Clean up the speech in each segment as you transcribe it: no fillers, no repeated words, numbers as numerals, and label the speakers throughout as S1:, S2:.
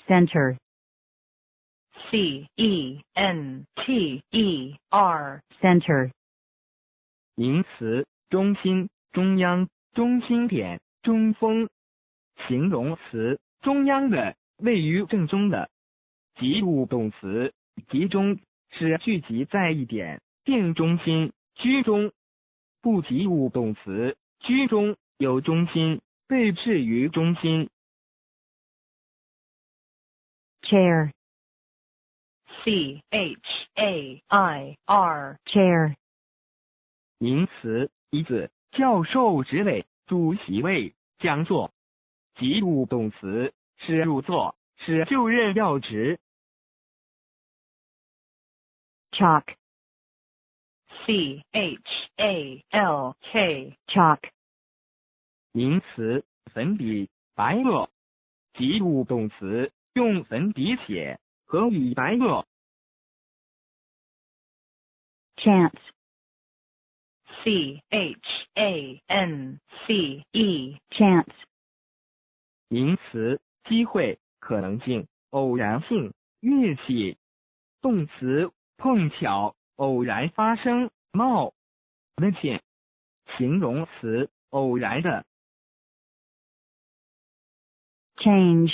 S1: center,
S2: C-E-N-T-E-R,
S1: center,
S3: 名词中心、中央、中心点、中锋。形容词中央的、位于正中的。及物动词集中是聚集在一点，定中心，居中。不及物动词居中有中心，被置于中心。
S1: chair,
S2: C-H-A-I-R,
S1: chair,
S3: 名词椅子、教授职位、主席位、讲座。及物动词是入座，是就任要职。
S1: chalk,
S2: C-H-A-L-K,
S1: chalk,
S3: 名词粉笔、白垩。及物动词用粉笔写，和与白垩。
S1: chance,
S2: C-H-A-N-C-E,
S1: chance,
S3: 名词机会、可能性、偶然性、运气。动词碰巧、偶然发生、冒的险。形容词偶然的。
S1: change,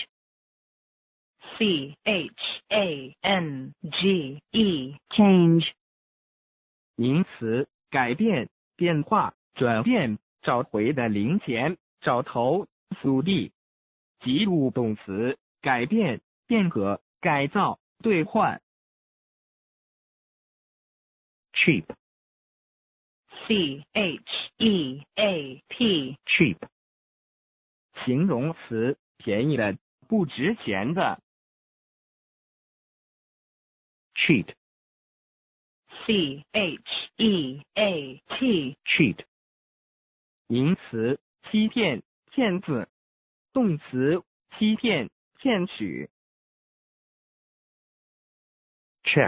S2: C-H-A-N-G-E,
S1: change,
S3: 名词改变、变化、转变、找回的零钱、找头、速递。及物动词改变、变革、改造、兑换。cheap,
S2: C-H-E-A-P,
S3: cheap, 形容词便宜的、不值钱的。cheat,
S2: C-H-E-A-T,
S3: cheat, 名词欺骗、骗子。动词欺骗、骗取。check,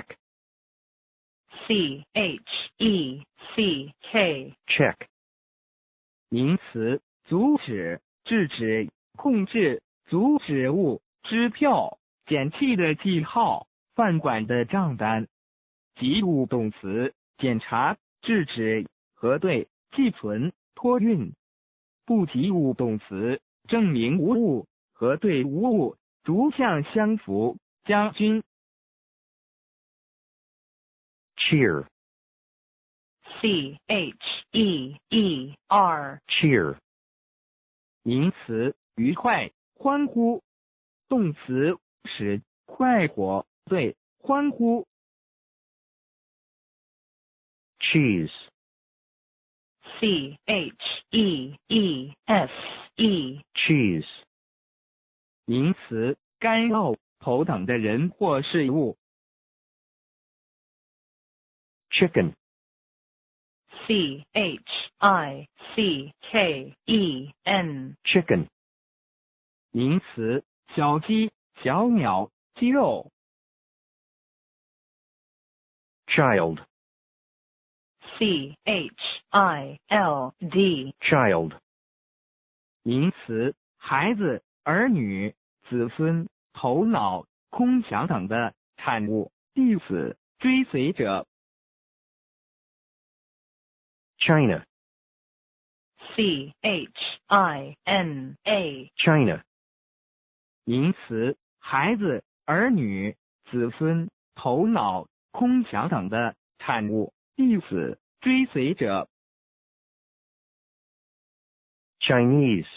S2: C-H-E-C-K,
S3: check, 名词阻止、制止、控制、阻止物、支票、检器的记号、饭馆的账单。及物动词检查、制止、核对、寄存、托运。不及物动词证明无误、核对无误、逐项相符。将军。cheer,
S2: C-H-E-E-R,
S3: cheer, 名词愉快、欢呼。动词使快活、对、欢呼。cheese,
S2: C-H-E-E-S-E,
S3: cheese, 名词干呕、头疼的人或事物。chicken,
S2: C-H-I-C-K-E-N,
S3: chicken, 名词小鸡、小鸟、鸡肉。child,
S2: C-H-I-L-D,
S3: child, 名词孩子、儿女、子孙、头脑、空想等的产物、弟子、追随者。China,
S2: C-H-I-N-A,
S3: China, 名词孩子、儿女、子孙、头脑、空想等的产物、弟子、追随者。Chinese,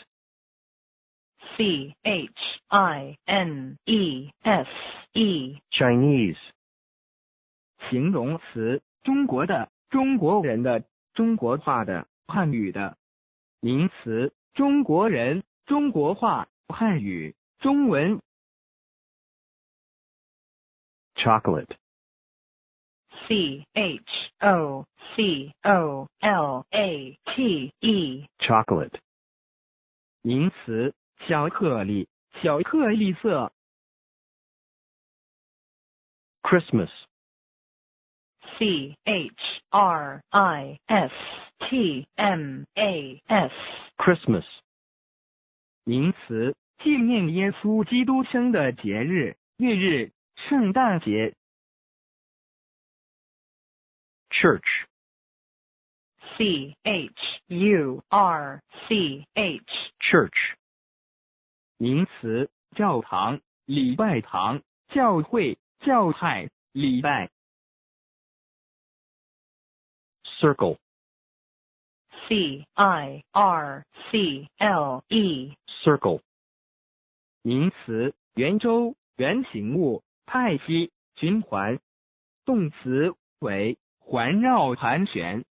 S2: C-H-I-N-E-S-E,
S3: Chinese, 形容词中国的、中国人的、中国话的、汉语的。名词中国人、中国话、汉语、中文。chocolate,
S2: C-H-O-C-O-L-A-T-E,
S3: chocolate, 名词小颗粒、小颗粒色。Christmas,
S2: C-H-R-I-S-T-M-A-S,
S3: Christmas, 名词纪念耶稣基督生的节日，月日，圣诞节。
S4: church,
S2: church,
S4: church,
S3: 名词，教堂、礼拜堂、教会、教派、礼拜。
S4: circle,
S2: circle,
S4: circle,
S3: 名词，圆周、圆形物、派系、循环。动词为环绕盘旋。